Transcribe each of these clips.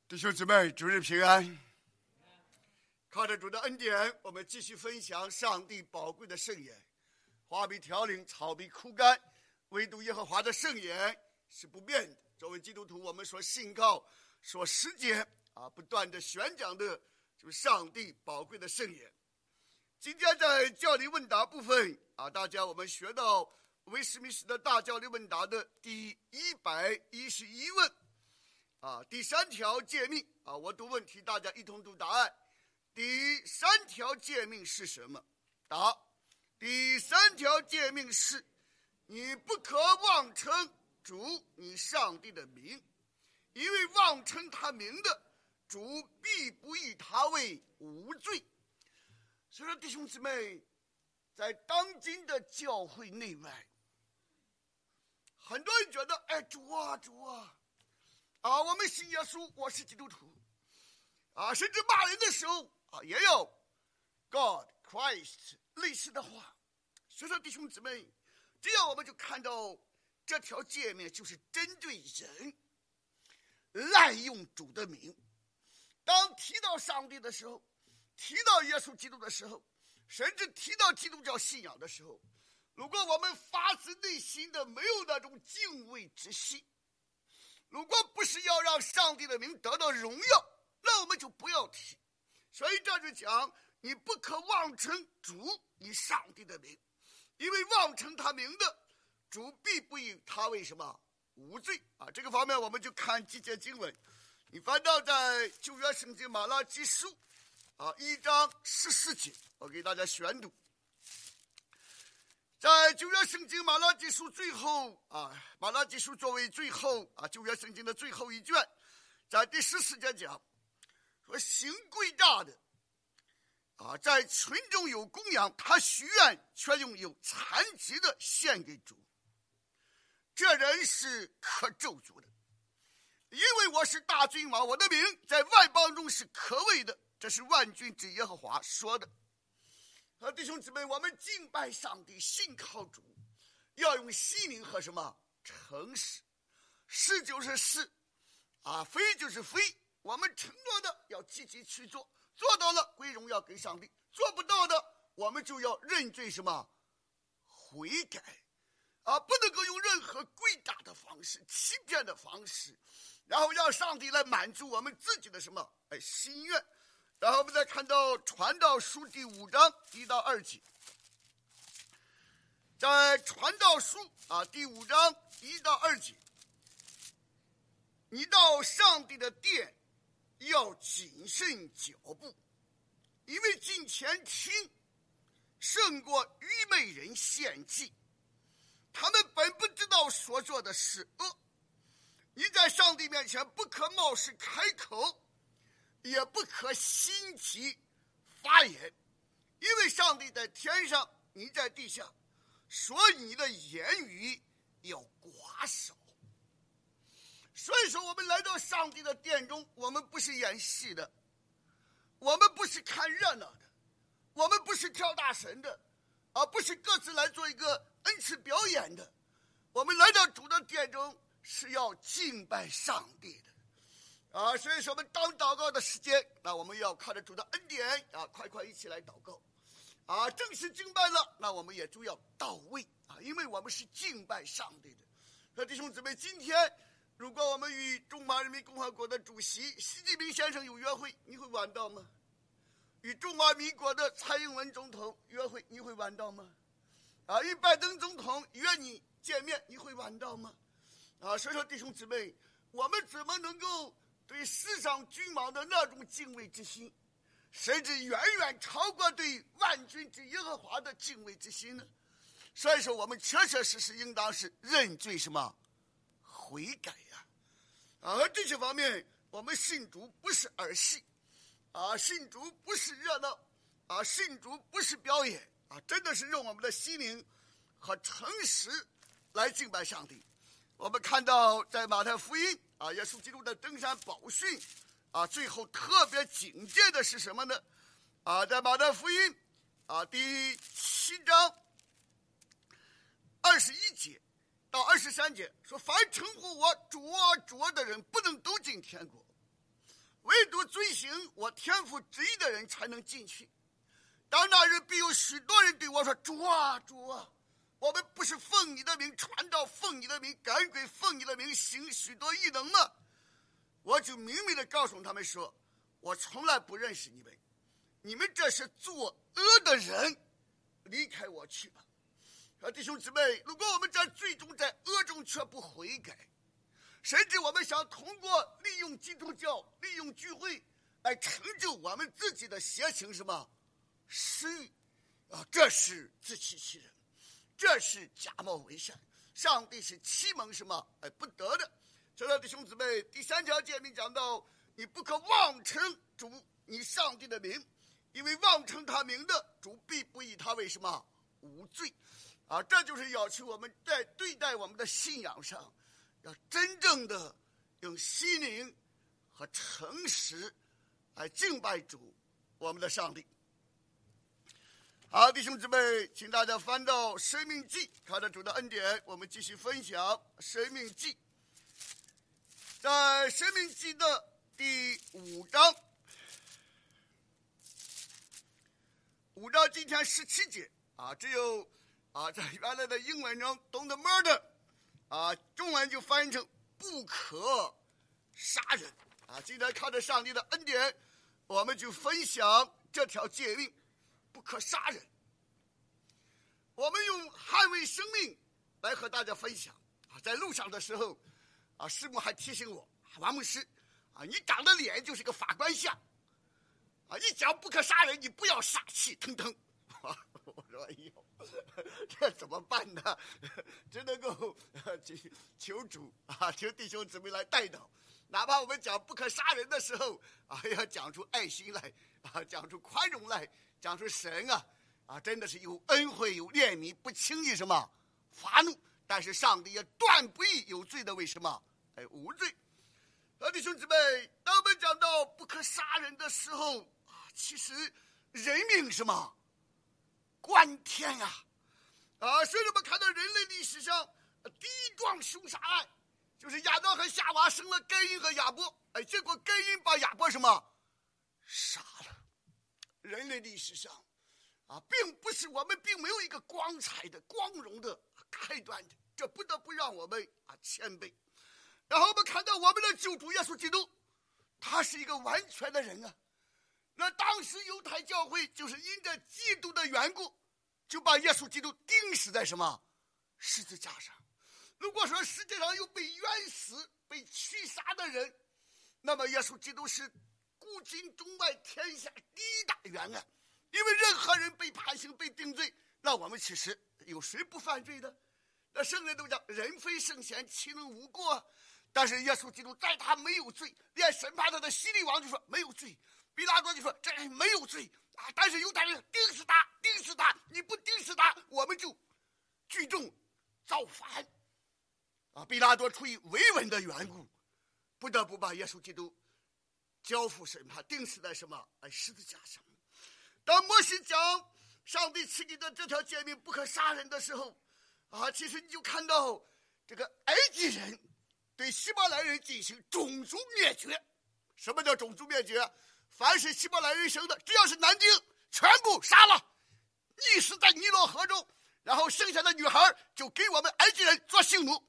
弟兄姊妹，主日平安。靠着主的恩典，我们继续分享上帝宝贵的圣言。花必凋零，草必枯干，唯独耶和华的圣言是不变的。作为基督徒，我们所信靠、所实践不断的宣讲的就是上帝宝贵的圣言。今天在教理问答部分大家我们学到威斯敏斯特大教理问答的第111问第3条诫命我读问题，大家一同读答案。第3条诫命是什么？答：第3条诫命是你不可妄称主你上帝的名，因为妄称他名的，主必不以他为无罪。所以说，弟兄姊妹，在当今的教会内外，很多人觉得主啊，我们信耶稣，我是基督徒甚至骂人的时候也有 God Christ 类似的话。所以说，弟兄姊妹，这样我们就看到这条诫命就是针对人滥用主的名。当提到上帝的时候，提到耶稣基督的时候，甚至提到基督教信仰的时候，如果我们发自内心的没有那种敬畏之心，如果不是要让上帝的名得到荣耀，那我们就不要提。所以这就讲，你不可妄称主你上帝的名，因为妄称他名的，主必不以他为什么无罪这个方面我们就看几节经文。你翻到在旧约圣经马拉基书1章14节，我给大家宣读。在旧约圣经马拉基书最后马拉基书作为最后旧约圣经的最后一卷，在第14节讲说，行诡诈的在群中有供养，他许愿却用有残疾的献给主，这人是可咒诅的。因为我是大君王，我的名在外邦中是可畏的，这是万军之耶和华说的。弟兄姊妹，我们敬拜上帝，信靠主，要用心灵和什么诚实，是就是是非就是非。我们承诺的要积极去做，做到了归荣耀给上帝，做不到的我们就要认罪什么悔改不能够用任何诡诈的方式、欺骗的方式，然后让上帝来满足我们自己的什么心愿。然后我们再看到传道书第5章1到2节，在传道书第5章1到2节，你到上帝的殿要谨慎脚步，因为近前听胜过愚昧人献祭，他们本不知道所做的是恶。你在上帝面前不可冒失开口，也不可心急发言，因为上帝在天上，你在地下，所以你的言语要寡少。所以说，我们来到上帝的殿中，我们不是演戏的，我们不是看热闹的，我们不是跳大神的不是各自来做一个恩赐表演的。我们来到主的殿中是要敬拜上帝的所以说我们当祷告的时间，那我们要靠着主的恩典快一起来祷告正式敬拜了，那我们也就要到位因为我们是敬拜上帝的。那弟兄姊妹，今天如果我们与中华人民共和国的主席习近平先生有约会，你会晚到吗？与中华民国的蔡英文总统约会，你会晚到吗？与拜登总统约你见面，你会晚到吗？所以说，弟兄姊妹，我们怎么能够对世上君王的那种敬畏之心，甚至远远超过对万军之耶和华的敬畏之心呢？所以说，我们确确实实应当是认罪什么悔改而这些方面，我们信主不是儿戏信主不是热闹信主不是表演真的是用我们的心灵和诚实来敬拜上帝。我们看到在马太福音耶稣基督的登山宝训最后特别警戒的是什么呢？在马太福音第7章21节到23节说，凡称呼我主啊主啊的人，不能都进天国， 唯独遵行我天父旨意的人才能进去。当那日必有许多人对我说，主啊，主啊，我们不是奉你的名传道，奉你的名赶鬼，奉你的名行许多异能吗？我就明明的告诉他们说，我从来不认识你们，你们这是作恶的人，离开我去吧。弟兄姊妹，如果我们最终在恶中却不悔改，甚至我们想通过利用基督教、利用聚会来成就我们自己的邪情什么私欲这是自欺欺人，这是假冒伪善。上帝是欺蒙什么不得的。这弟兄姊妹，第3条诫命讲到，你不可妄称主你上帝的名，因为妄称他名的，主必不以他为什么无罪。这就是要求我们在对待我们的信仰上，要真正的用心灵和诚实来敬拜主我们的上帝。好，弟兄姊妹，请大家翻到《申命记》，靠着主的恩典，我们继续分享《申命记》。在《申命记》的第5章，5章今天17节只有在原来的英文中 don't murder 中文就翻译成不可杀人今天靠着上帝的恩典，我们就分享这条诫命，不可杀人。我们用捍卫生命来和大家分享在路上的时候师母还提醒我，王牧师你长的脸就是个法官像一讲不可杀人，你不要杀气腾腾我说哎呦，这怎么办呢？只能够求主求弟兄姊妹来带导。哪怕我们讲不可杀人的时候要讲出爱心来讲出宽容来，讲出神真的是有恩惠有怜悯，不轻易什么发怒，但是上帝也断不以有罪的为什么无罪。弟兄姊妹，当我们讲到不可杀人的时候其实人命什么关天所以我们看到人类历史上第一桩凶杀案，就是亚当和夏娃生了该隐和亚伯结果该隐把亚伯什么杀了。人类历史上并不是我们并没有一个光彩的光荣的开端的，这不得不让我们谦卑。然后我们看到我们的救主耶稣基督，他是一个完全的人那当时犹太教会就是因着基督的缘故，就把耶稣基督钉死在什么十字架上。如果说世界上有被冤死被驱杀的人，那么耶稣基督是古今中外天下第一大冤案。因为任何人被判刑被定罪，那我们其实有谁不犯罪的？那圣人都讲人非圣贤，岂能无过？但是耶稣基督在他没有罪，连审判他的希律王就说没有罪，比拉多就说这人没有罪但是犹太人钉死他，钉死他，你不钉死他我们就聚众造反比拉多出于维稳的缘故，不得不把耶稣基督交付审判，钉死在什么十字架上。当摩西讲上帝赐给的这条诫命不可杀人的时候其实你就看到这个埃及人对希伯来人进行种族灭绝。什么叫种族灭绝？凡是希伯来人生的，只要是男丁全部杀了，溺死在尼罗河中，然后剩下的女孩就给我们埃及人做性奴，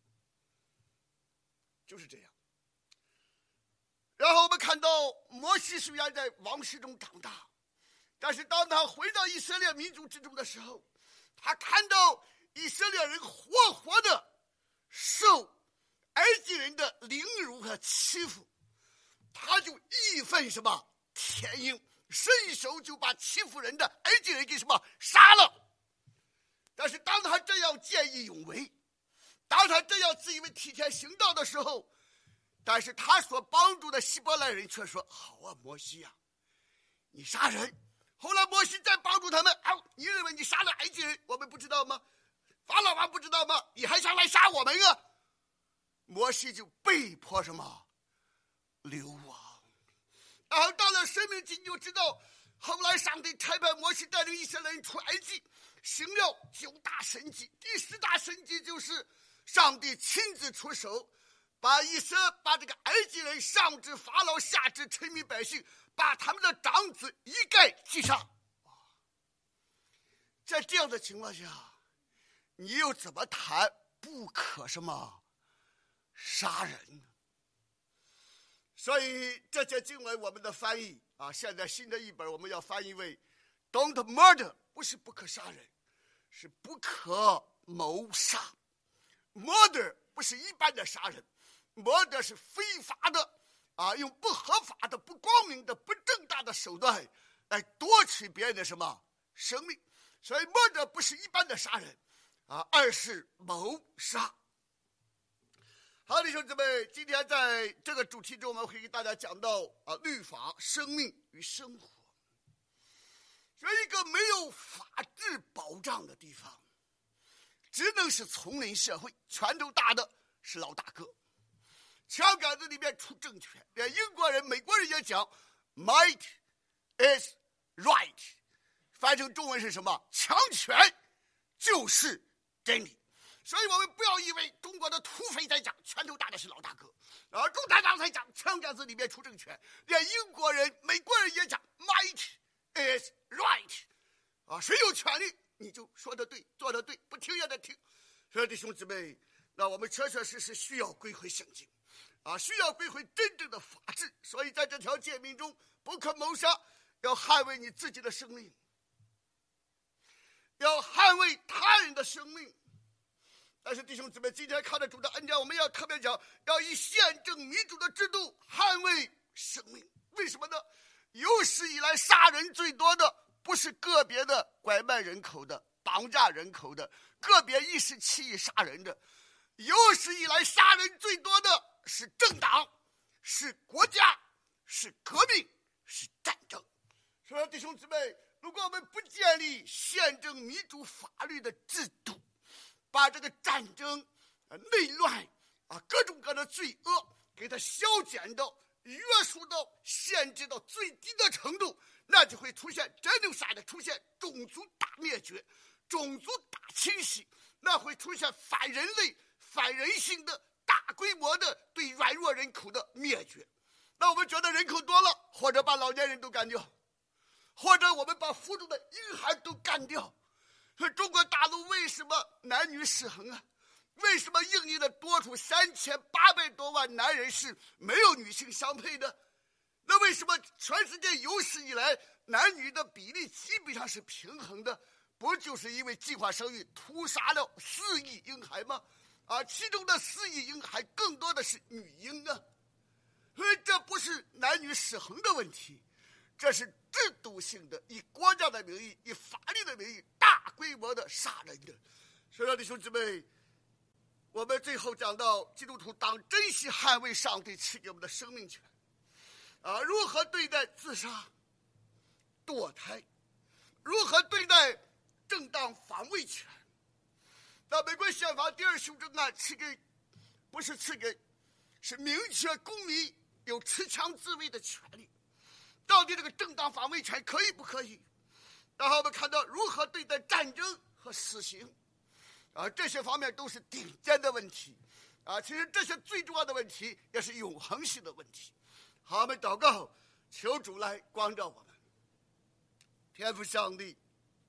就是这样。然后我们看到摩西虽然在王室中长大，但是当他回到以色列民族之中的时候，他看到以色列人活活的受埃及人的凌辱和欺负，他就义愤什么填膺，伸手就把欺负人的埃及人给什么杀了。但是当他这样见义勇为，当他这样自以为替天行道的时候，但是他所帮助的希伯来人却说好摩西你杀人。后来摩西再帮助他们你认为你杀了埃及人我们不知道吗？法老王不知道吗？你还想来杀我们摩西就被迫什么流亡。然后到了申命记你就知道，后来上帝差派摩西带领以色列人出埃及，行了9大神迹。第10大神迹就是上帝亲自出手把这个埃及人上至法老，下至臣民百姓，把他们的长子一概击杀。在这样的情况下，你又怎么谈不可什么杀人呢？所以这节经文我们的翻译现在新的一本我们要翻译为 Don't murder， 不是不可杀人，是不可谋杀。 murder 不是一般的杀人， murder 是非法的用不合法的、不光明的、不正当的手段来夺取别人的什么生命。所以 murder 不是一般的杀人而是谋杀。好，弟兄姊妹，今天在这个主题中，我们会给大家讲到律法、生命与生活。这一个没有法治保障的地方，只能是丛林社会，拳头大的是老大哥，枪杆子里面出政权。连英国人、美国人也讲 might is right， 翻成中文是什么？强权就是真理。所以我们不要以为中国的土匪在讲拳头大的是老大哥，而共产党在讲枪杆子里面出政权。连英国人、美国人也讲 might is right， 谁有权利你就说得对，做得对，不听也得听。所以弟兄姊妹，那我们确确实实需要归回圣经需要归回真正的法治。所以在这条诫命中，不可谋杀，要捍卫你自己的生命，要捍卫他人的生命。但是弟兄姊妹，今天靠着主的恩典，我们要特别讲，要以宪政民主的制度捍卫生命。为什么呢？有史以来杀人最多的不是个别的拐卖人口的、绑架人口的、个别一时起意杀人的，有史以来杀人最多的是政党、是国家、是革命、是战争。所以弟兄姊妹，如果我们不建立宪政民主法律的制度，把这个战争内乱各种各样的罪恶给它消减到、约束到、限制到最低的程度，那就会出现真正的出现种族大灭绝、种族大清洗，那会出现反人类、反人性的大规模的对软弱人口的灭绝。那我们觉得人口多了，或者把老年人都干掉，或者我们把腹中的婴孩都干掉。中国大陆为什么男女失衡为什么印尼的多出3800多万男人是没有女性相配的？那为什么全世界有史以来男女的比例基本上是平衡的？不就是因为计划生育屠杀了4亿婴孩吗？其中的4亿婴孩更多的是女婴所以这不是男女失衡的问题，这是制度性的，以国家的名义、以法律的名义大规模的杀人的。所以弟兄姊妹，我们最后讲到基督徒当珍惜捍卫上帝赐给我们的生命权如何对待自杀、堕胎，如何对待正当防卫权。那美国宪法第2修正案是明确公民有持枪自卫的权利。到底这个正当防卫权可以不可以？然后我们看到如何对待战争和死刑这些方面都是顶尖的问题其实这些最重要的问题也是永恒性的问题。好，我们祷告，求主来光照我们。天父上帝，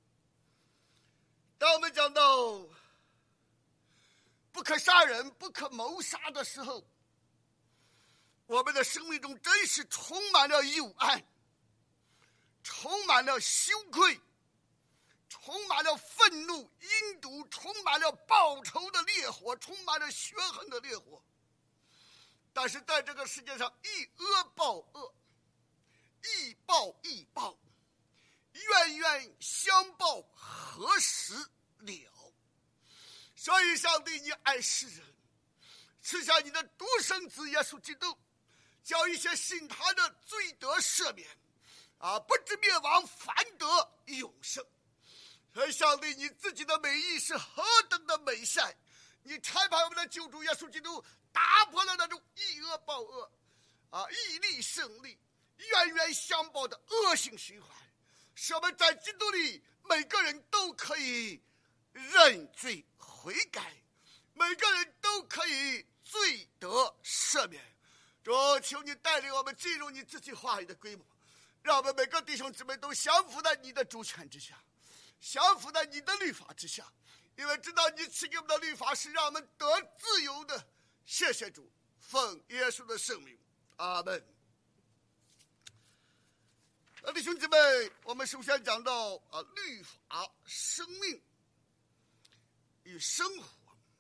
当我们讲到不可杀人、不可谋杀的时候，我们的生命中真是充满了幽暗，充满了羞愧，充满了愤怒、阴毒，充满了报仇的烈火，充满了血恨的烈火。但是在这个世界上，以恶报恶，以暴易暴，冤冤相报何时了？所以上帝，你爱世人，赐下你的独生子耶稣基督，叫一些信他的罪得赦免不至灭亡，反得永生。所以上帝，你自己的美意是何等的美善，你差派我们的救主耶稣基督打破了那种以恶报恶以利胜利、冤冤相报的恶性循环，使我们在基督里每个人都可以认罪悔改，每个人都可以罪得赦免。主，求你带领我们进入你自己话语的规模，让我们每个弟兄姊妹都降服在你的主权之下，降服在你的律法之下，因为知道你赐给我们的律法是让我们得自由的。谢谢主，奉耶稣的圣名，阿门。弟兄姊妹，我们首先讲到律法、生命与生活。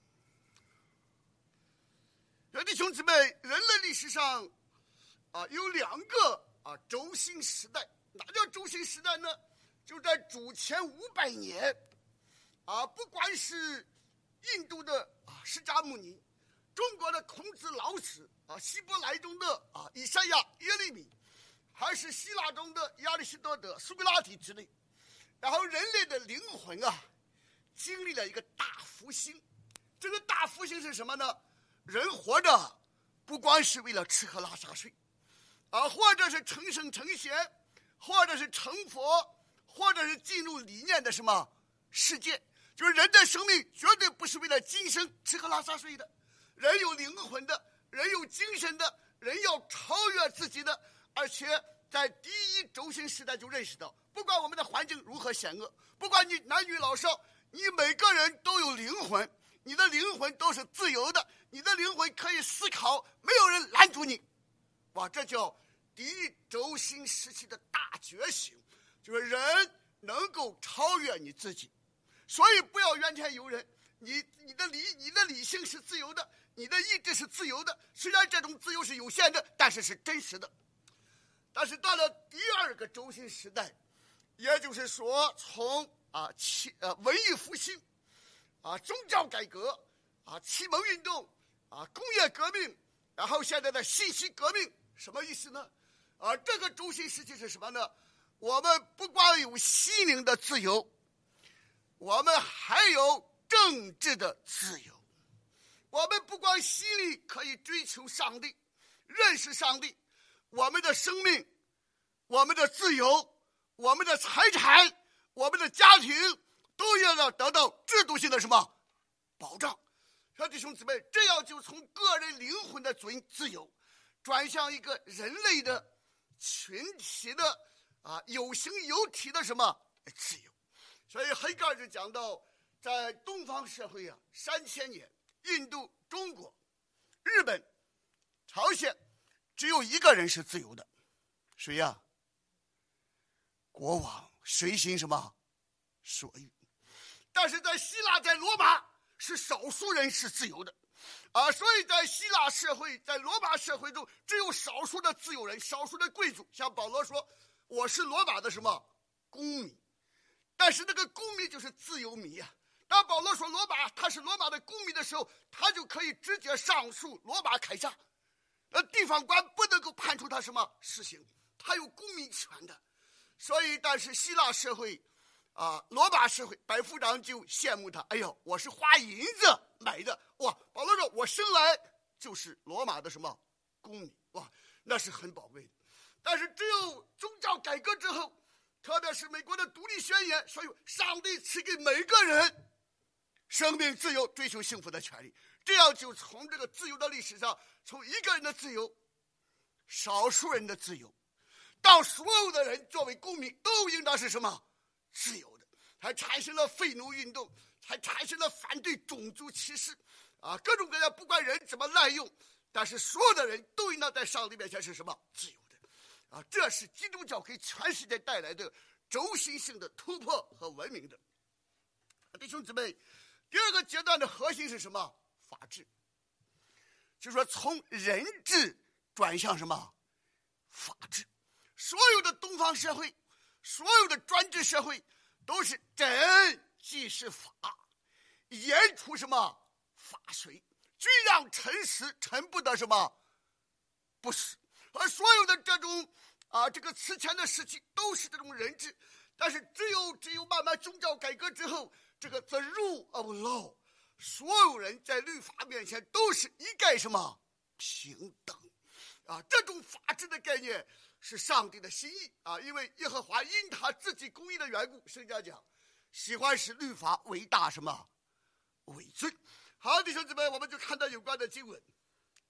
弟兄姊妹，人类历史上有两个轴心时代。哪叫轴心时代呢？就在主前500年不管是印度的释迦牟尼，中国的孔子、老子希伯来中的以赛亚、耶利米，还是希腊中的亚里士多德、苏格拉底之类，然后人类的灵魂经历了一个大复兴。这个大复兴是什么呢？人活着不光是为了吃喝拉撒睡或者是成圣成贤，或者是成佛，或者是进入理念的什么世界。就是人的生命绝对不是为了今生吃喝拉撒睡的，人有灵魂的，人有精神的，人要超越自己的。而且在第一轴心时代就认识到，不管我们的环境如何险恶，不管你男女老少，你每个人都有灵魂，你的灵魂都是自由的，你的灵魂可以思考，没有人拦阻你。这叫第一轴心时期的大觉醒，就是人能够超越你自己。所以不要怨天尤人，你的理性是自由的，你的意志是自由的，虽然这种自由是有限的，但是是真实的。但是到了第二个轴心时代，也就是说从文艺复兴宗教改革启蒙运动工业革命，然后现在的信息革命，什么意思呢？这个轴心时期是什么呢？我们不光有心灵的自由，我们还有政治的自由。我们不光心里可以追求上帝，认识上帝，我们的生命、我们的自由、我们的财产、我们的家庭都要得到制度性的什么保障。弟兄姊妹，这样就从个人灵魂的自由转向一个人类的群体的有形有体的什么自由。所以黑格尔就讲到，在东方社会3000年，印度、中国、日本、朝鲜，只有一个人是自由的，谁呀？国王，随心什么所欲。但是在希腊、在罗马，是少数人是自由的所以在希腊社会、在罗马社会中，只有少数的自由人、少数的贵族。像保罗说，我是罗马的什么公民，但是那个公民就是自由民当保罗说他是罗马的公民的时候，他就可以直接上诉罗马凯撒，地方官不能够判处他什么死刑，他有公民权的。所以但是希腊社会罗马社会，百夫长就羡慕他，哎呦，我是花银子买的。保罗说我生来就是罗马的什么公民，那是很宝贵的。但是只有宗教改革之后，特别是美国的独立宣言，所以上帝赐给每个人生命自由、追求幸福的权利。这样就从这个自由的历史上，从一个人的自由、少数人的自由，到所有的人作为公民都应当是什么自由的，才产生了废奴运动，才产生了反对种族歧视各种各样，不管人怎么滥用，但是所有的人都应当在上帝面前是什么自由的这是基督教给全世界带来的轴心性的突破和文明的。弟兄姊妹，第二个阶段的核心是什么？法治。就是说从人治转向什么法治。所有的东方社会，所有的专制社会都是朕即是法，言出什么法随，均让臣死，臣不得什么不死。而所有的这种这个此前的时期都是这种人治，但是只有慢慢宗教改革之后，这个 the rule of law， 所有人在律法面前都是一概什么平等这种法治的概念是上帝的心意因为耶和华因他自己公义的缘故，圣经讲喜欢使律法为大什么为尊。好，弟兄姊妹，我们就看到有关的经文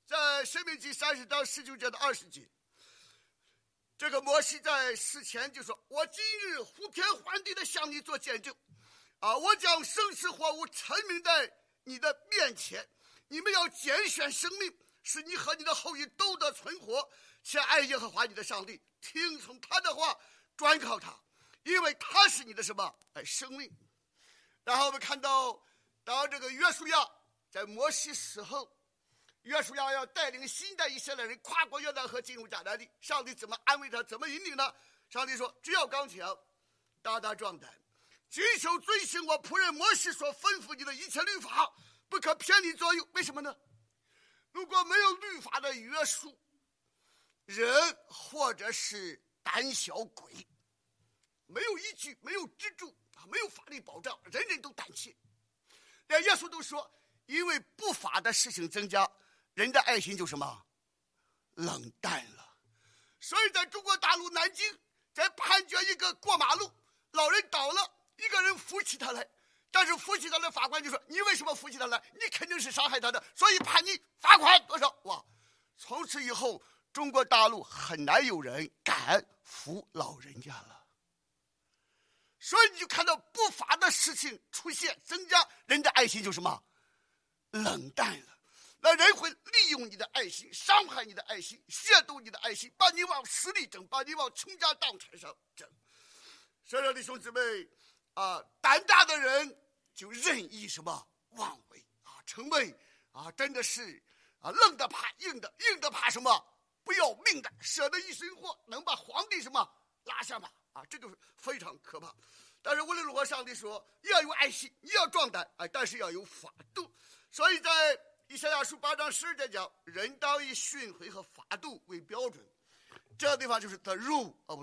在申命记30章19节到20节，这个摩西在死前就说：“我今日呼天唤地的向你做见证，我将生死祸物陈明在你的面前，你们要拣选生命，使你和你的后裔都得存活，且爱耶和华你的上帝，听从他的话，专靠他，因为他是你的什么？生命。”然后我们看到，当这个约书亚在摩西死后，约书亚要带领新的以色列人跨过约旦河进入迦南地，上帝怎么安慰他，怎么引领呢？上帝说：“只要刚强，大大壮胆，谨守遵行我仆人摩西所吩咐你的一切律法，不可偏离左右。”为什么呢？如果没有律法的约束，人或者是胆小鬼，没有依据，没有支柱，没有法律保障，人人都胆怯。连耶稣都说，因为不法的事情增加，人的爱心就什么冷淡了。所以在中国大陆南京，在判决一个过马路老人倒了，一个人扶起他来，但是扶起他的法官就说：“你为什么扶起他来？你肯定是伤害他的，所以判你罚款多少。”哇！从此以后，中国大陆很难有人敢扶老人家了。所以你就看到不法的事情出现增加，人的爱心就什么冷淡了。那人会利用你的爱心，伤害你的爱心，亵渎你的爱心，把你往死里整，把你往倾家荡产上整。所以说弟兄姊妹胆大的人就任意什么妄为成为真的是愣的怕硬的，硬的怕什么不要命的，舍得一身货能把皇帝什么拉下马这就是非常可怕。但是无论如何，上帝说要有爱心，你要壮胆但是要有法度。所以在以赛亚书8章12节讲，人当以训诲和法度为标准。这个地方就是 the rule of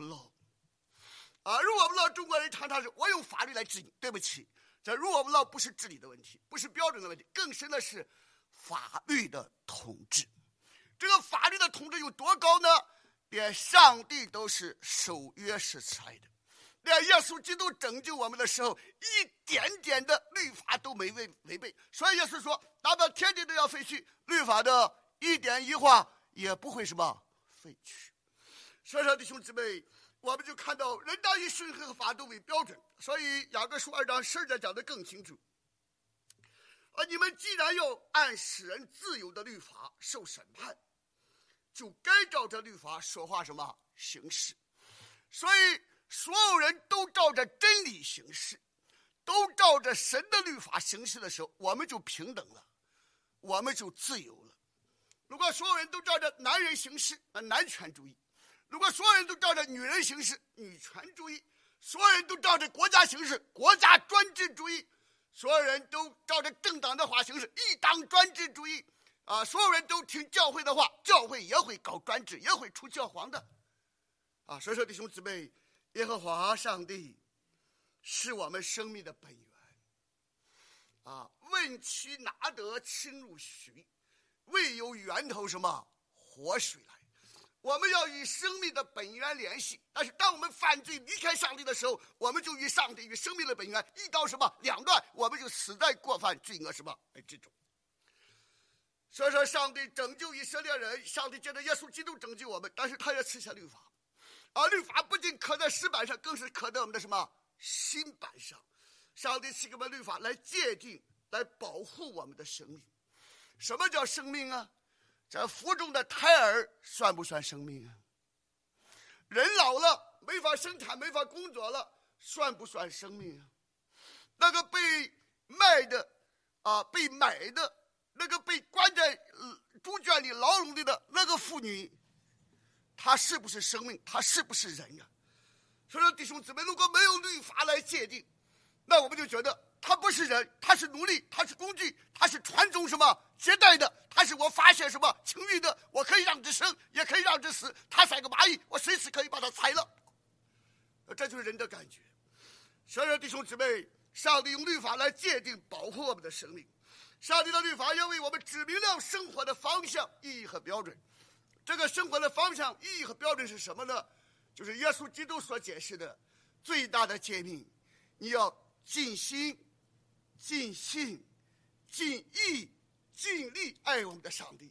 law。rule of law， 中国人常常是我用法律来治你，对不起，这 rule of law 不是治理的问题，不是标准的问题，更深的是法律的统治。这个法律的统治有多高呢？连上帝都是守约是裁的，连耶稣基督拯救我们的时候，一点点的律法都没违背。所以耶稣说，哪怕天地都要废去，律法的一点一画也不会什么废去。所以说弟兄姊妹，我们就看到人当以训诲和法度为标准。所以雅各书2章12节讲得更清楚，你们既然要按使人自由的律法受审判，就该照着律法说话什么行事。所以所有人都照着真理行事，都照着神的律法行事的时候，我们就平等了，我们就自由了。如果所有人都照着男人行事，男权主义；如果所有人都照着女人行事，女权主义；所有人都照着国家行事，国家专制主义；所有人都照着政党的话行事，一党专制主义。所有人都听教会的话，教会也会搞专制，也会出教皇的。所以说弟兄姊妹，耶和华上帝是我们生命的本源。问其拿得清入渠，为有源头什么活水来。我们要与生命的本源联系，但是当我们犯罪离开上帝的时候，我们就与上帝与生命的本源一刀什么两断，我们就死在过犯罪恶什么之中。所以说上帝拯救以色列人，上帝借着耶稣基督拯救我们，但是他也赐下律法。律法不仅刻在石板上，更是刻在我们的什么心板上。上帝赐给我们律法来界定，来保护我们的生命。什么叫生命啊？这腹中的胎儿算不算生命啊？人老了没法生产没法工作了，算不算生命啊？那个被卖的被买的，那个被关在猪圈里牢笼里的那个妇女，她是不是生命？她是不是人呀？所以说弟兄姊妹，如果没有律法来界定，那我们就觉得他不是人，他是奴隶，他是工具，他是传宗什么接代的，他是我发现什么情欲的，我可以让之生，也可以让之死，他是个蚂蚁，我随时可以把他裁了。这就是人的感觉。所以说弟兄姊妹，上帝用律法来界定保护我们的生命。上帝的律法要为我们指明了生活的方向、意义和标准。这个生活的方向、意义和标准是什么呢？就是耶稣基督所解释的最大的诫命，你要尽心、尽性、尽意、尽力爱我们的上帝。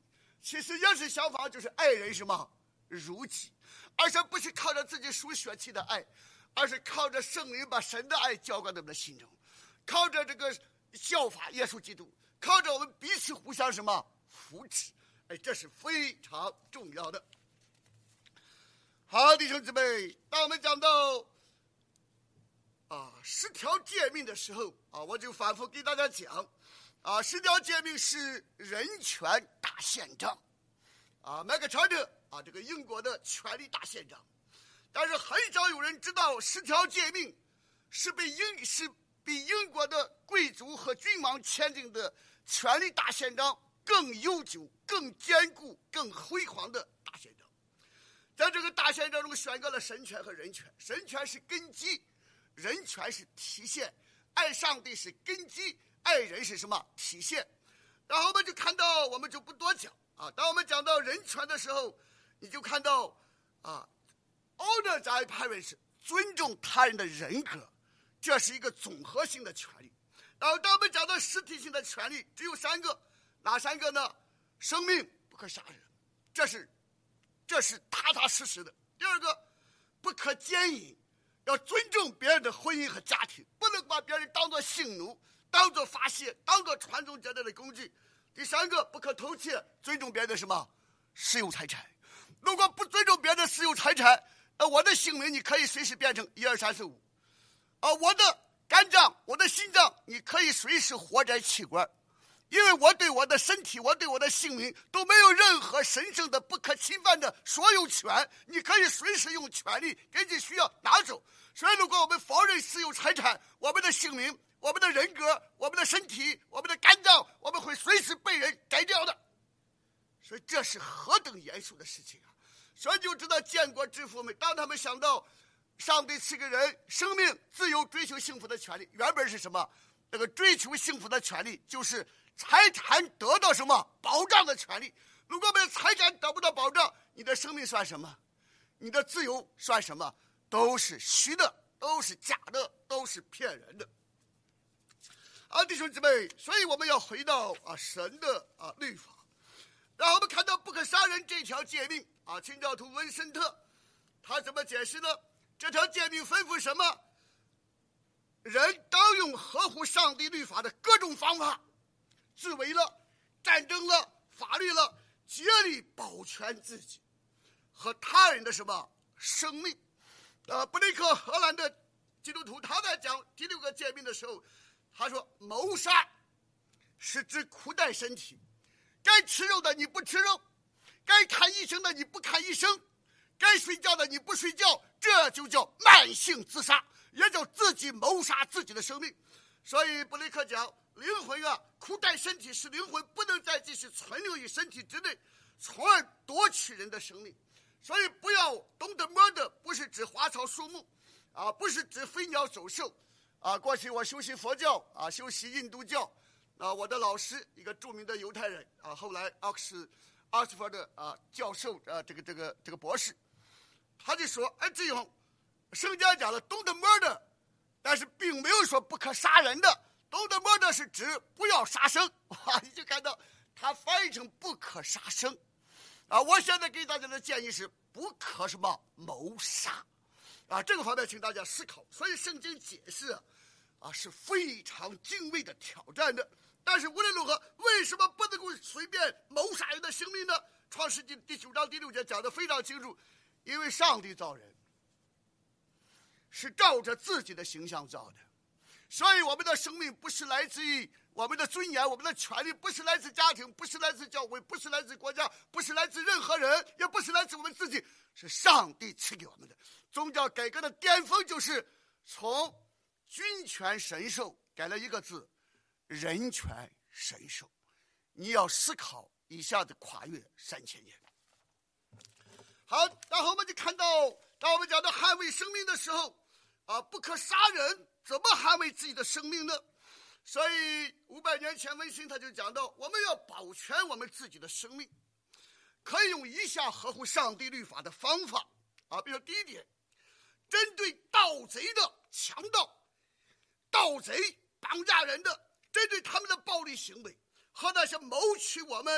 其实也是相反，就是爱人什么如己，而且不是靠着自己属血气的爱，而是靠着圣灵把神的爱浇灌在我们的心中，靠着这个效法耶稣基督，靠着我们彼此互相什么扶持，这是非常重要的。好，弟兄姊妹，当我们讲到10条诫命的时候我就反复给大家讲10条诫命是人权大宪章麦克查特这个英国的权利大宪章，但是很少有人知道10条诫命是比英国的贵族和君王签订的权利大宪章更悠久、更坚固、更辉煌的大宪章。在这个大宪章中宣告了神权和人权，神权是根基，人权是体现，爱上帝是根基，爱人是什么体现。然后我们就看到，我们就不多讲当我们讲到人权的时候，你就看到honor thy parents， 尊重他人的人格，这是一个总合性的权利。然后当我们讲到实体性的权利，只有3个，哪3个呢？生命不可杀人，这是踏踏实实的。第二个，不可奸淫，要尊重别人的婚姻和家庭，不能把别人当作性奴，当作发泄，当作传宗接代的工具。第3个，不可偷窃，尊重别人的什么私有财产。如果不尊重别人的私有财产，我的性命你可以随时变成1、2、3、4、5我的肝脏，我的心脏，你可以随时活摘器官，因为我对我的身体，我对我的性命都没有任何神圣的不可侵犯的所有权，你可以随时用权利根据需要拿走。所以如果我们否认私有财产，我们的性命，我们的人格，我们的身体，我们的肝脏，我们会随时被人摘掉的。所以这是何等严肃的事情所以就知道建国之父们当他们想到上帝赐给人生命、自由、追求幸福的权利，原本是什么？那个追求幸福的权利就是财产得到什么保障的权利。如果我们的财产得不到保障，你的生命算什么？你的自由算什么？都是虚的，都是假的，都是骗人的。弟兄姊妹，所以我们要回到神的律法。然后我们看到不可杀人这条诫命清教徒文森特他怎么解释呢？这条诫命吩咐什么？人当用合乎上帝律法的各种方法，自卫了、战争了、法律了，竭力保全自己和他人的什么生命。布雷克荷兰的基督徒他在讲第6个诫命的时候，他说谋杀是指苦待身体，该吃肉的你不吃肉，该看医生的你不看医生，该睡觉的你不睡觉，这就叫慢性自杀，也叫自己谋杀自己的生命。所以布雷克讲灵魂苦待身体，使灵魂不能再继续存留于身体之内，从而夺取人的生命。所以不要懂得murder，不是指花草树木不是指飞鸟走兽过去我修习佛教修习印度教我的老师一个著名的犹太人后来奥斯福的教授这个博士，他就说这种圣经讲了懂得murder，但是并没有说不可杀人的，懂得murder是指不要杀生你就看到他翻译成不可杀生我现在给大家的建议是不可什么谋杀这个方面请大家思考。所以圣经解释是非常敬畏的挑战的。但是无论如何，为什么不能够随便谋杀人的生命呢？创世纪第9章第6节讲得非常清楚，因为上帝造人是照着自己的形象造的，所以我们的生命不是来自于我们的尊严，我们的权利不是来自家庭，不是来自教会，不是来自国家，不是来自任何人，也不是来自我们自己，是上帝赐给我们的。宗教改革的巅峰就是从君权神授改了一个字，人权神授。你要思考一下子跨越3000年。好，然后我们就看到当我们讲到捍卫生命的时候不可杀人，怎么捍卫自己的生命呢？所以500年前文心他就讲到，我们要保全我们自己的生命，可以用以下合乎上帝律法的方法比如第一点，针对盗贼的强盗、盗贼绑架人的，针对他们的暴力行为和那些谋取我们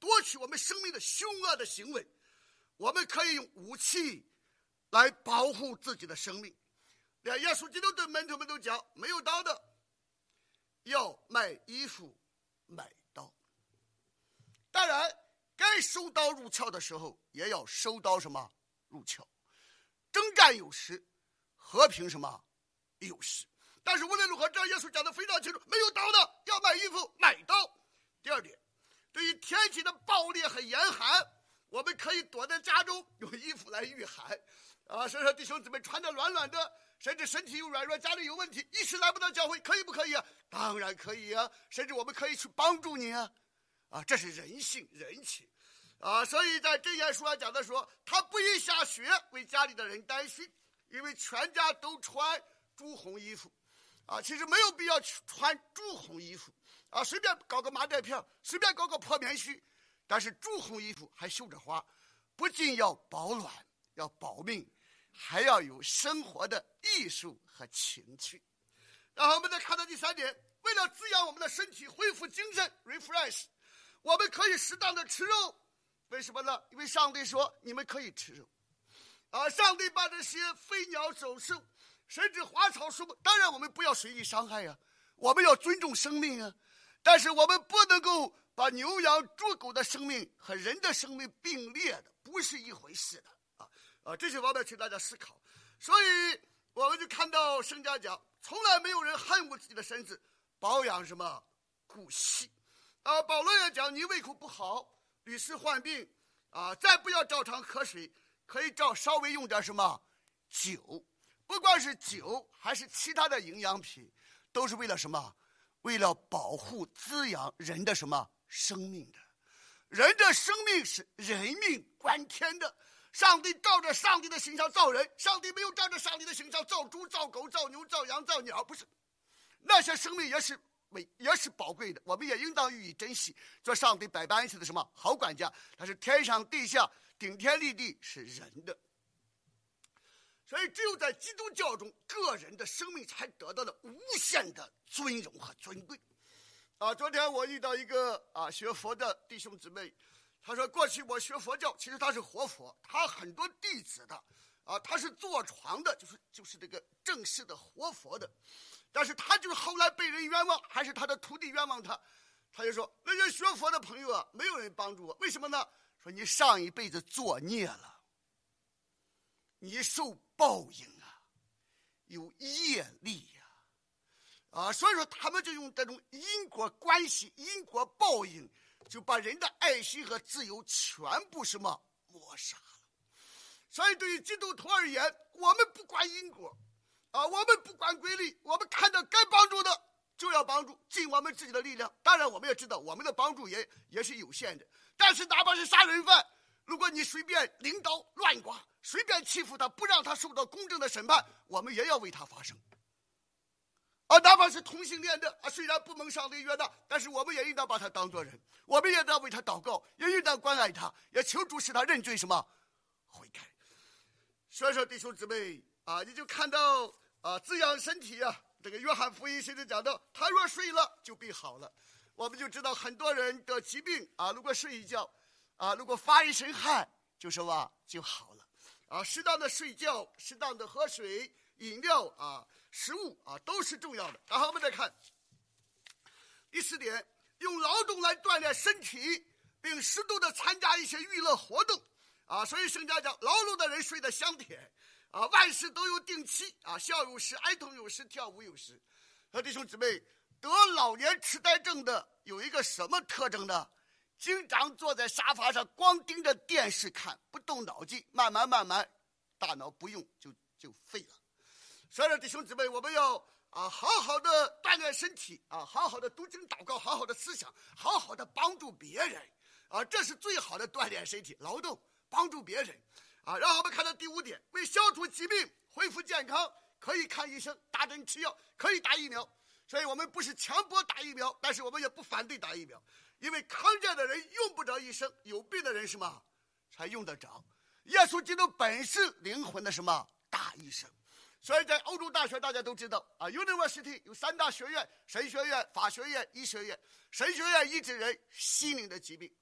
夺取我们生命的凶恶的行为，我们可以用武器来保护自己的生命。连耶稣基督对门徒们都讲，没有刀的要卖衣服买刀。当然该收刀入鞘的时候也要收刀什么入鞘。征战有时，和平什么有时。但是无论如何，这耶稣讲的非常清楚，没有刀的要卖衣服买刀。第二点，对于天气的暴烈和严寒，我们可以躲在家中用衣服来御寒所以说弟兄姊妹穿得软软的，甚至身体又软弱，家里有问题，一时来不到教会，可以不可以啊？当然可以啊，甚至我们可以去帮助你这是人性人情所以在箴言书上讲的说，他不因下雪为家里的人担心，因为全家都穿朱红衣服其实没有必要去穿朱红衣服随便搞个麻袋片，随便搞个破棉絮，但是朱红衣服还绣着花，不仅要保暖要保命，还要有生活的艺术和情趣。然后我们再看到第三点，为了滋养我们的身体，恢复精神 refresh， 我们可以适当的吃肉。为什么呢？因为上帝说你们可以吃肉上帝把这些飞鸟走兽甚至花草树木，当然我们不要随意伤害我们要尊重生命但是我们不能够把牛羊猪狗的生命和人的生命并列的，不是一回事的这些方面请大家思考。所以我们就看到圣家讲，从来没有人恨恶自己的身子，保养什么骨细保罗也讲，你胃口不好屡次患病再不要照常喝水，可以稍微用点什么酒，不管是酒还是其他的营养品，都是为了什么？为了保护滋养人的什么生命的。人的生命是人命关天的，上帝照着上帝的形象造人，上帝没有照着上帝的形象造猪造狗造牛造羊造鸟，不是，那些生命也是宝贵的，我们也应当予以珍惜，做上帝百般恩赐的什么好管家。但是天上地下顶天立地是人的，所以只有在基督教中，个人的生命才得到了无限的尊荣和尊贵昨天我遇到一个学佛的弟兄姊妹，他说过去我学佛教，其实他是活佛，他很多弟子的他是坐床的，就是这个正式的活佛的，但是他就是后来被人冤枉，还是他的徒弟冤枉他，他就说那些学佛的朋友没有人帮助我，为什么呢？说你上一辈子作孽了，你受报应有业力所以说他们就用这种因果关系因果报应，就把人的爱心和自由全部什么抹杀了。所以对于基督徒而言，我们不管因果我们不管规律，我们看到该帮助的就要帮助，尽我们自己的力量。当然我们也知道我们的帮助也是有限的，但是哪怕是杀人犯，如果你随便领导乱刮，随便欺负他，不让他受到公正的审判，我们也要为他发声哪怕是同性恋的虽然不蒙上帝悦纳，但是我们也应当把他当作人，我们也应当为他祷告，也应当关爱他，也求主使他认罪什么悔改。所以说弟兄姊妹你就看到滋养身体这个约翰福音甚至讲到，他若睡了就必好了。我们就知道很多人得疾病如果睡一觉如果发一身汗就好了适当的睡觉，适当的喝水饮料食物都是重要的。然后我们再看第4点，用劳动来锻炼身体，并适度的参加一些娱乐活动所以圣家讲，劳碌的人睡得香甜万事都有定期笑有时，哀痛有时，跳舞有时。弟兄姊妹，得老年痴呆症的有一个什么特征呢？经常坐在沙发上光盯着电视看，不动脑筋，慢慢大脑不用就废了。所以说弟兄姊妹，我们要好好的锻炼身体好好的读经祷告，好好的思想，好好的帮助别人这是最好的锻炼身体，劳动帮助别人然后我们看到第5点，为消除疾病恢复健康，可以看医生打针吃药，可以打疫苗。所以我们不是强迫打疫苗，但是我们也不反对打疫苗，因为康健的人用不着医生，有病的人什么才用得着。耶稣基督本是灵魂的什么大医生。所以在欧洲大学大家都知道University 有3大学院，神学院、法学院、医学院。神学院医治人心灵的疾病，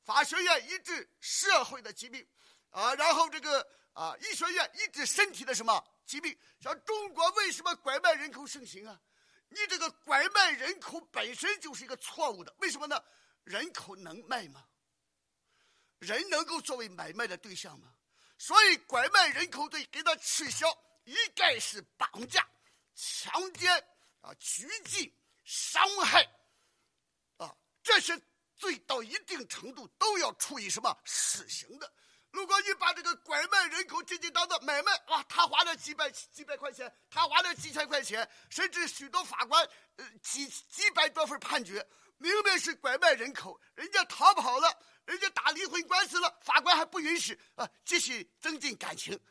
法学院医治社会的疾病，然后这个医学院医治身体的什么疾病。像中国为什么拐卖人口盛行啊？你这个拐卖人口本身就是一个错误的，为什么呢？人口能卖吗？人能够作为买卖的对象吗？所以拐卖人口罪给它取消，一概是绑架、强奸拘禁、伤害这些罪到一定程度都要处以什么死刑的。如果你把这个拐卖人口仅仅当做买卖，他花了几百块钱，他花了几千块钱，甚至许多法官几百多份判决，明明是拐卖人口，人家逃跑了，人家打离婚官司了，法官还不允许继续增进感情。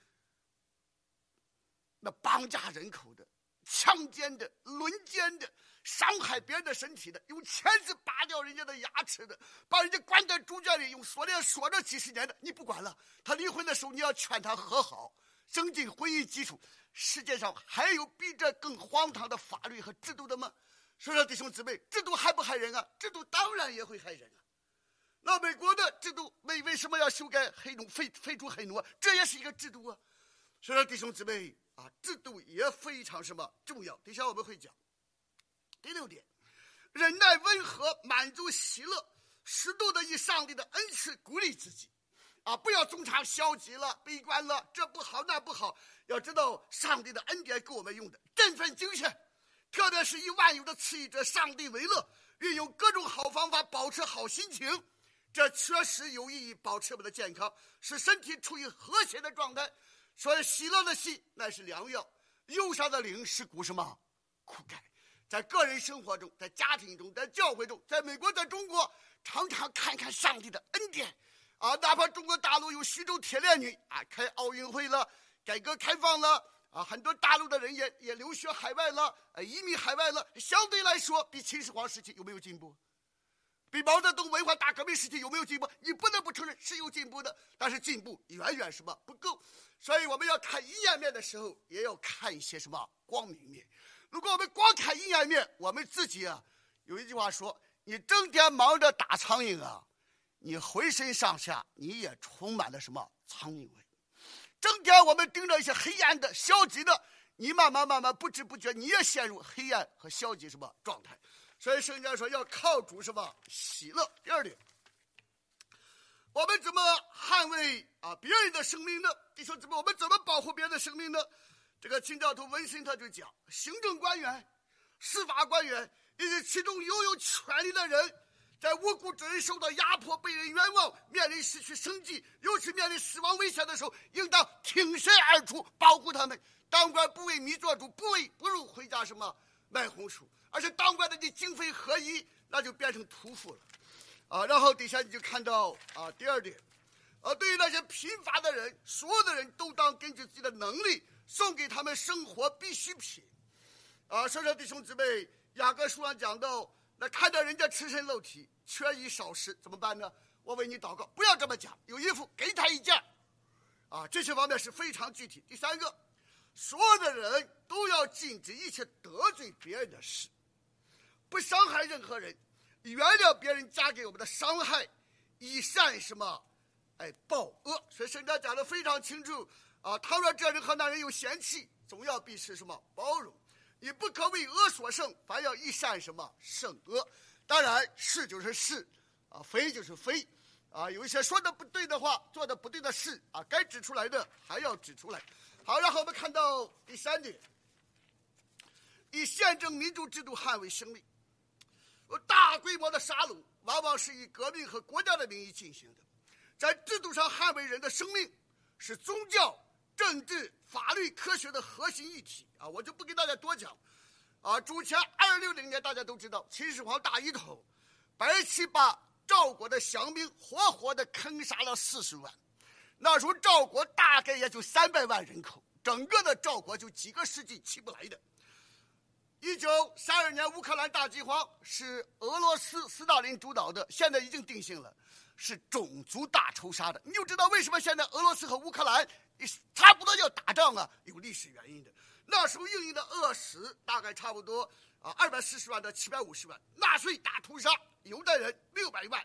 那绑架人口的、强奸的、轮奸的、伤害别人的身体的，用钳子拔掉人家的牙齿的，把人家关在猪圈里用锁链锁着几十年的，你不管了。他离婚的时候你要劝他和好，增进婚姻基础。世界上还有比这更荒唐的法律和制度的吗？所以说弟兄姊妹，制度害不害人啊？制度当然也会害人啊。那美国的制度为什么要修改黑奴，废除黑奴？这也是一个制度啊。所以说弟兄姊妹制度也非常什么重要。等一下我们会讲。第6点，忍耐温和，满足喜乐，适度的以上帝的恩赐鼓励自己不要总常消极了、悲观了，这不好那不好。要知道上帝的恩典给我们用的，振奋精神，特别是以万有的赐予者上帝为乐，运用各种好方法保持好心情，这确实有益于保持我们的健康，使身体处于和谐的状态。所以喜乐的心乃是良药，忧伤的灵使骨什么枯干。在个人生活中，在家庭中，在教会中，在美国，在中国，常常看看上帝的恩典哪怕中国大陆有徐州铁链女开奥运会了，改革开放了很多大陆的人也留学海外了移民海外了，相对来说比秦始皇时期有没有进步？比毛泽东文化大革命时期有没有进步？你不得不承认是有进步的，但是进步远远什么不够。所以我们要看阴暗面的时候，也要看一些什么光明面。如果我们光看阴暗面，我们自己有一句话说，你整天忙着打苍蝇你浑身上下你也充满了什么苍蝇味。整天我们盯着一些黑暗的、消极的，你慢慢不知不觉你也陷入黑暗和消极什么状态。所以圣经说要靠主什么喜乐。第2点，我们怎么捍卫别人的生命呢？弟兄姊妹，我们怎么保护别人的生命呢？这个清教徒文森特就讲，行政官员、司法官员以及其中拥有权力的人，在无辜之人受到压迫、被人冤枉、面临失去生计，尤其面临死亡危险的时候，应当挺身而出，保护他们。当官不为米做主，不如回家什么卖红薯，而且当官的你经费合一，那就变成屠夫了然后底下你就看到第2点对于那些贫乏的人，所有的人都当根据自己的能力送给他们生活必需品所以说弟兄姊妹，雅各书上讲到，那看到人家赤身露体、缺衣少食怎么办呢？我为你祷告，不要这么讲，有衣服给他一件这些方面是非常具体。第3个，所有的人都要禁止一切得罪别人的事，不伤害任何人，原谅别人加给我们的伤害，以善什么报恶。所以圣经讲得非常清楚倘若这人和那人有嫌弃，总要必是什么包容。你不可为恶所胜，反要以善什么胜恶。当然是就是是非就是非有一些说的不对的话，做的不对的事该指出来的还要指出来。好，然后我们看到第3点，以宪政民主制度捍卫生命。大规模的杀戮往往是以革命和国家的名义进行的，在制度上捍卫人的生命是宗教、政治、法律、科学的核心议题我就不给大家多讲主前260年大家都知道，秦始皇大一统，白起把赵国的降兵活活的坑杀了40万。那时候赵国大概也就300万人口，整个的赵国就几个世纪起不来的。1932年乌克兰大饥荒是俄罗斯斯大林主导的，现在已经定性了是种族大仇杀的。你就知道为什么现在俄罗斯和乌克兰差不多要打仗有历史原因的。那时候应的饿死大概差不多240万到750万，纳粹大屠杀犹太人600万，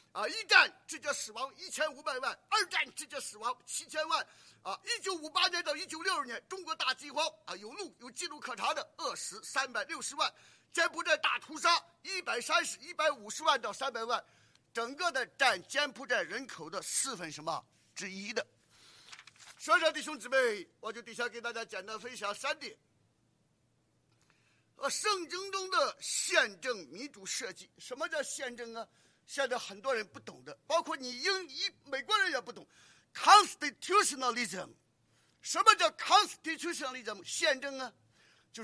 一战直接死亡1500万，二战直接死亡7000万。1958年到1962年，中国大饥荒有记录可查的，饿死360万。柬埔寨大屠杀150万到300万，整个的占柬埔寨人口的1/4的。所以说，弟兄姊妹，我就底下给大家简单分享3点。圣经中的宪政民主设计，什么叫宪政啊？现在很多人不懂的，包括美国人也不懂。Constitutionalism， 什么叫 Constitutionalism？ 宪政啊，就是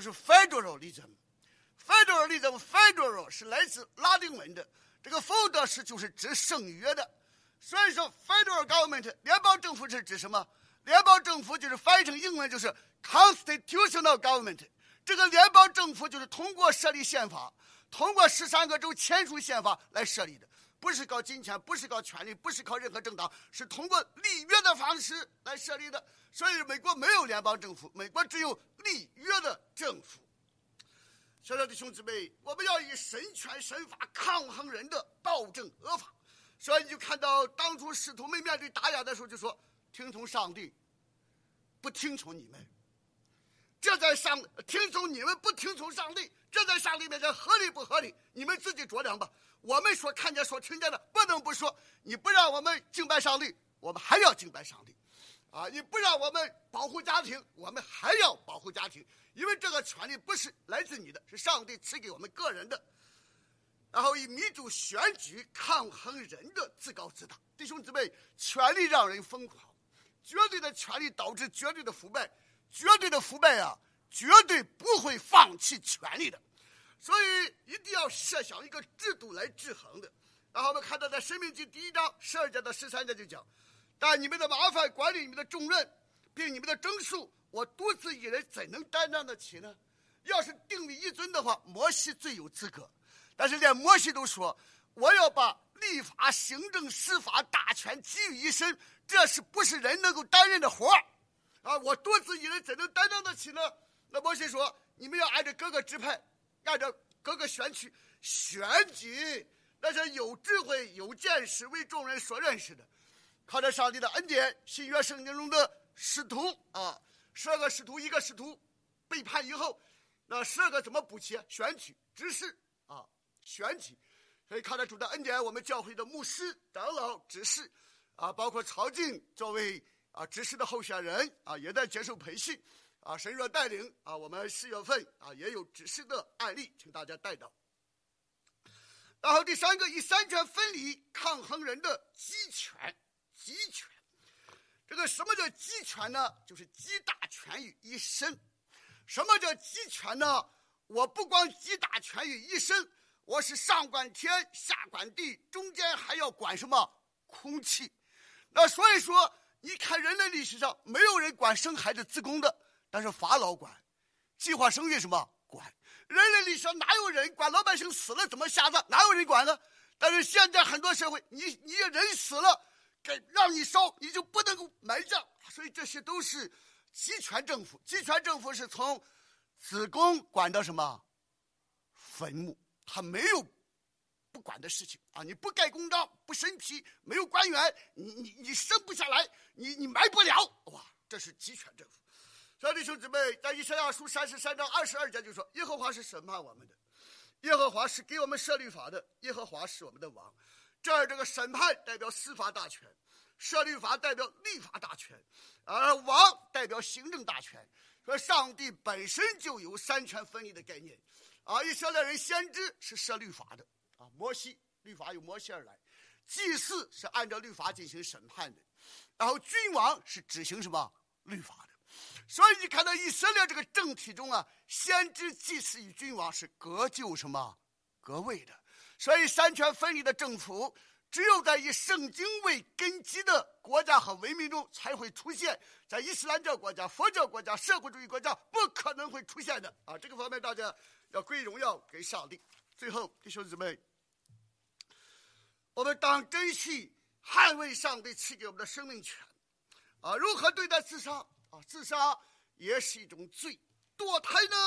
Federalism。Federal 是来自拉丁文的，这个 fold 就是指圣约的，所以说 Federal Government 联邦政府是指什么？联邦政府就是翻译成英文就是 Constitutional Government。这个联邦政府就是通过设立宪法，通过13个州签署宪法来设立的，不是靠金钱，不是靠权力，不是靠任何政党，是通过立约的方式来设立的。所以美国没有联邦政府，美国只有立约的政府。亲爱的弟兄姊妹，我们要以神权神法抗衡人的暴政恶法。所以你就看到当初使徒们面对打压的时候就说，听从上帝，不听从你们。听从你们不听从上帝，这在上帝面前合理不合理？你们自己酌量吧。我们所看见所听见的不能不说。你不让我们敬拜上帝，我们还要敬拜上帝你不让我们保护家庭，我们还要保护家庭，因为这个权利不是来自你的，是上帝赐给我们个人的。然后以民主选举抗衡人的自高自大。弟兄姊妹，权力让人疯狂，绝对的权力导致绝对的腐败，绝对的腐败绝对不会放弃权力的。所以一定要设想一个制度来制衡的。然后我们看到在申命记1章12节到13节就讲，但你们的麻烦管理你们的重任并你们的征数，我独自一人怎能担当得起呢？要是定立一尊的话，摩西最有资格，但是连摩西都说，我要把立法行政司法大权集于一身，这是不是人能够担任的活我独自一人怎能担当得起呢？那摩西说，你们要按照各个支派，按照各个选区选举那些有智慧有见识为众人所认识的，靠着上帝的恩典，新约圣经中的使徒12个使徒，1个使徒背叛以后，那12个怎么补齐？选举执事选举。所以靠着主的恩典，我们教会的牧师长老执事包括曹静作为执事的候选人也在接受培训神若带领我们4月份也有执事的案例，请大家带到。然后第3个，以三权分离抗衡人的集权。这个什么叫集权呢？就是集大权于一身。什么叫集权呢？我不光集大权于一身，我是上管天下管地，中间还要管什么？空气。那所以说你看人类历史上没有人管生孩子子宫的，但是法老管，计划生育什么管。人类历史上哪有人管老百姓死了怎么下葬？哪有人管呢？但是现在很多社会，你人死了让你烧，你就不能够埋葬。所以这些都是集权政府。集权政府是从子宫管到什么坟墓，他没有不管的事情你不盖公章，不审批，没有官员，你生不下来，你埋不了。哇，这是集权政府。所以弟兄姊妹，在以赛亚书33章22节就说，耶和华是审判我们的，耶和华是给我们设律法的，耶和华是我们的王。这儿这个审判代表司法大权，设律法代表立法大权，而王代表行政大权。说上帝本身就有三权分立的概念以色列人先知是设律法的摩西律法由摩西而来，祭司是按照律法进行审判的，然后君王是执行什么律法的。所以你看到以色列这个政体中先知祭司与君王是各就什么各位的。所以三权分立的政府只有在以圣经为根基的国家和文明中才会出现，在伊斯兰教国家、佛教国家、社会主义国家不可能会出现的这个方面大家要归荣耀给上帝。最后弟兄姊妹，我们当珍惜捍卫上帝赐给我们的生命权如何对待自杀自杀也是一种罪。堕胎呢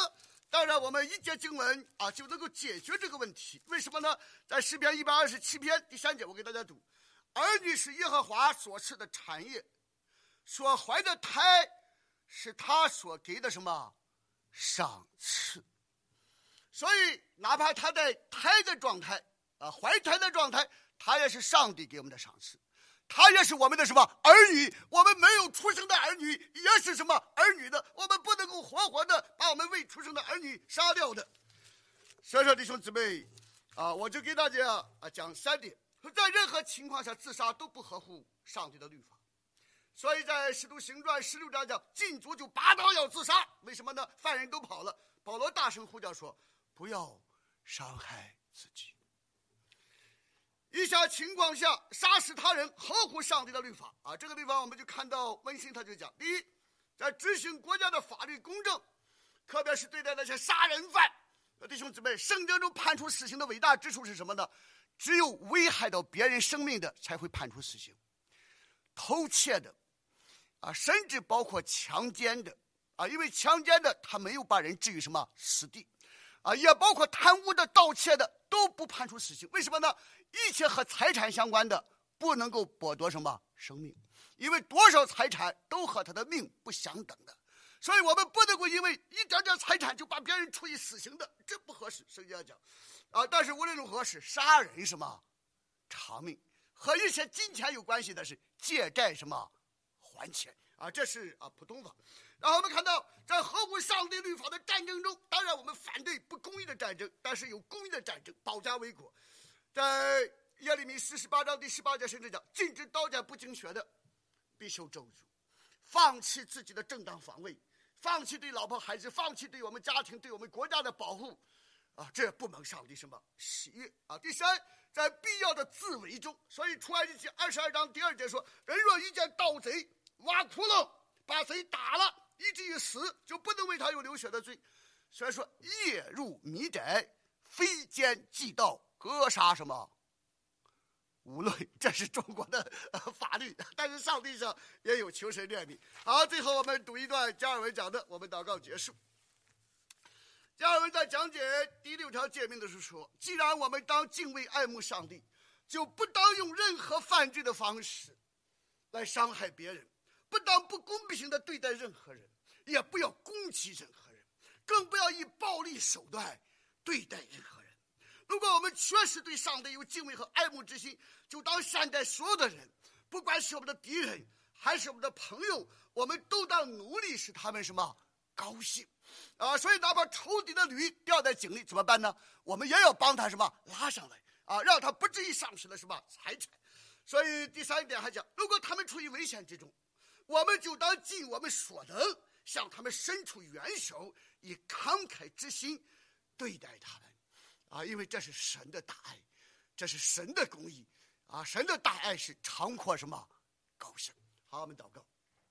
当然我们一节经文就能够解决这个问题。为什么呢？在诗篇127篇第3节，我给大家读：儿女是耶和华所赐的产业，所怀的胎是他所给的什么赏赐。所以哪怕他在胎的状态怀胎的状态，他也是上帝给我们的赏赐，他也是我们的什么儿女。我们没有出生的儿女也是什么儿女的，我们不能够活活的把我们未出生的儿女杀掉的。所以说弟兄姊妹我就给大家讲3点，在任何情况下自杀都不合乎上帝的律法。所以在使徒行传16章讲，禁足就拔刀要自杀。为什么呢？犯人都跑了，保罗大声呼叫说，不要伤害自己。以下情况下杀死他人合乎上帝的律法这个地方我们就看到温馨他就讲，第一，在执行国家的法律公正，特别是对待那些杀人犯。弟兄姊妹，圣经中判处死刑的伟大之处是什么呢？只有危害到别人生命的才会判处死刑，偷窃的甚至包括强奸的因为强奸的他没有把人置于什么死地也包括贪污的、盗窃的都不判处死刑。为什么呢？一切和财产相关的不能够剥夺什么生命，因为多少财产都和他的命不相等的。所以我们不能够因为一点点财产就把别人处以死刑的，这不合适。圣经讲但是无论如何是杀人什么偿命，和一些金钱有关系的是借债什么还钱这是普通法。然后我们看到在合乎上帝律法的战争中，当然我们反对不公义的战争，但是有公义的战争保家卫国。在耶利米48章第18节甚至讲，禁止刀剑不经血的必受咒诅，放弃自己的正当防卫，放弃对老婆孩子，放弃对我们家庭对我们国家的保护这不蒙上帝什么喜悦第三，在必要的自卫中，所以出埃及记22章第2节说，人若遇见盗贼，挖窟窿把贼打了以至于死，就不能为他有流血的罪。所以说夜入迷宅，非奸即盗，格杀什么无论，这是中国的法律，但是上帝上也有求神怜悯。好，最后我们读一段加尔文讲的，我们祷告结束。加尔文在讲解第6条诫命的时候说，既然我们当敬畏爱慕上帝，就不当用任何犯罪的方式来伤害别人，不当不公平的对待任何人，也不要攻击任何人，更不要以暴力手段对待任何人。如果我们确实对上帝有敬畏和爱慕之心，就当善待所有的人，不管是我们的敌人还是我们的朋友，我们都当努力使他们什么高兴所以哪怕仇敌的驴掉在井里怎么办呢？我们也要帮他什么拉上来让他不至于丧失了什么财产。所以第3点还讲，如果他们处于危险之中，我们就当尽我们所能向他们伸出援手，以慷慨之心对待他们因为这是神的大爱，这是神的公义神的大爱是长阔什么高深。好，我们祷告。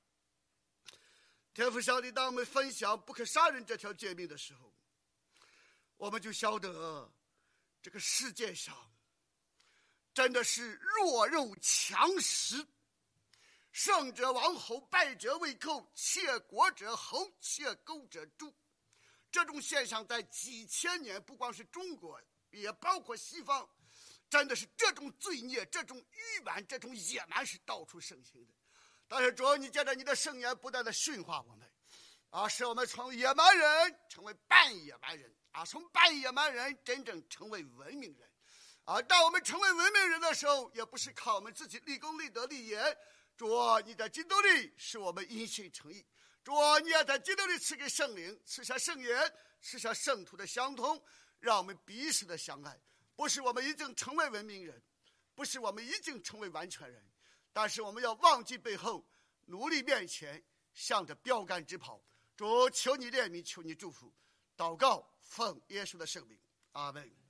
天父上帝，当我们分享不可杀人这条诫命的时候，我们就晓得这个世界上真的是弱肉强食，胜者王侯，败者为寇，窃国者侯，窃狗者诛。这种现象在几千年，不光是中国，也包括西方，真的是这种罪孽、这种愚顽、这种野蛮是到处盛行的。但是主，你借着你的圣言不断的驯化我们使我们从野蛮人成为半野蛮人从半野蛮人真正成为文明人当我们成为文明人的时候，也不是靠我们自己立功立德立言。主，你在基督里使我们因信称义。主，你也在基督里赐给圣灵，赐下圣言，赐下圣徒的相通，让我们彼此的相爱。不是我们已经成为文明人，不是我们已经成为完全人，但是我们要忘记背后，努力面前，向着标杆直跑。主，求你怜悯，求你祝福。祷告奉耶稣的圣名，阿们。